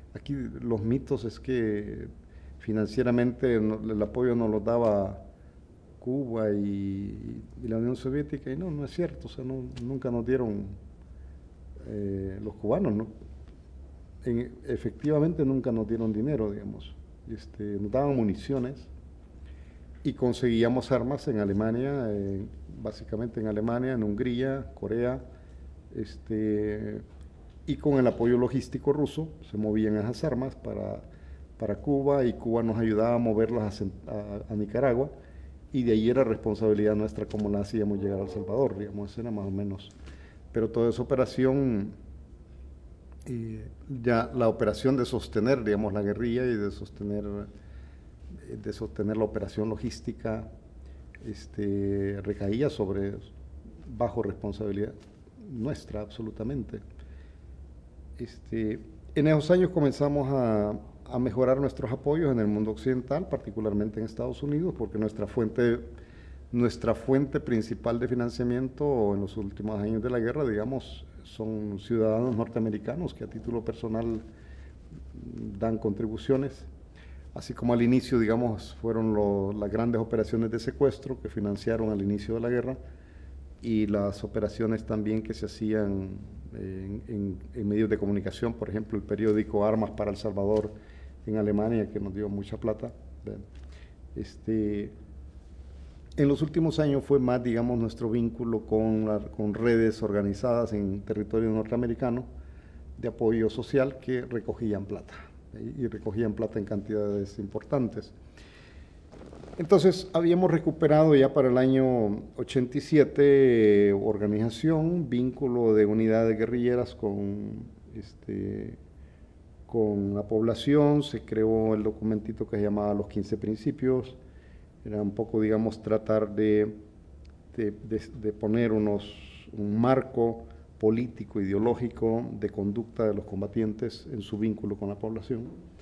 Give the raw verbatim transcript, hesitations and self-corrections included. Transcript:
aquí los mitos es que financieramente no, el apoyo nos lo daba Cuba y, y la Unión Soviética, y no, no es cierto, o sea, no, nunca nos dieron eh, los cubanos, ¿no? En, efectivamente nunca nos dieron dinero, digamos. Este, nos daban municiones y conseguíamos armas en Alemania, eh, básicamente en Alemania, en Hungría, Corea, este, y con el apoyo logístico ruso se movían esas armas para, para Cuba, y Cuba nos ayudaba a moverlas a, a, a Nicaragua, y de ahí era responsabilidad nuestra cómo la hacíamos llegar a El Salvador, digamos, eso era más o menos. Pero toda esa operación, eh, ya la operación de sostener, digamos, la guerrilla y de sostener, de sostener la operación logística, este, recaía sobre, bajo responsabilidad nuestra absolutamente. Este, en esos años comenzamos a, a mejorar nuestros apoyos en el mundo occidental, particularmente en Estados Unidos, porque nuestra fuente, nuestra fuente principal de financiamiento en los últimos años de la guerra, digamos, son ciudadanos norteamericanos que a título personal dan contribuciones, así como al inicio, digamos, fueron lo, las grandes operaciones de secuestro que financiaron al inicio de la guerra, y las operaciones también que se hacían en, en, en medios de comunicación, por ejemplo, el periódico Armas para El Salvador en Alemania, que nos dio mucha plata. Este, en los últimos años fue más, digamos, nuestro vínculo con, la, con redes organizadas en territorio norteamericano de apoyo social que recogían plata, y recogían plata en cantidades importantes. Entonces habíamos recuperado ya para el año ochenta y siete eh, organización, vínculo de unidades guerrilleras con, este, con la población. Se creó el documentito que se llamaba Los quince Principios. Era un poco, digamos, tratar de, de, de, de poner unos, un marco político, ideológico, de conducta de los combatientes en su vínculo con la población.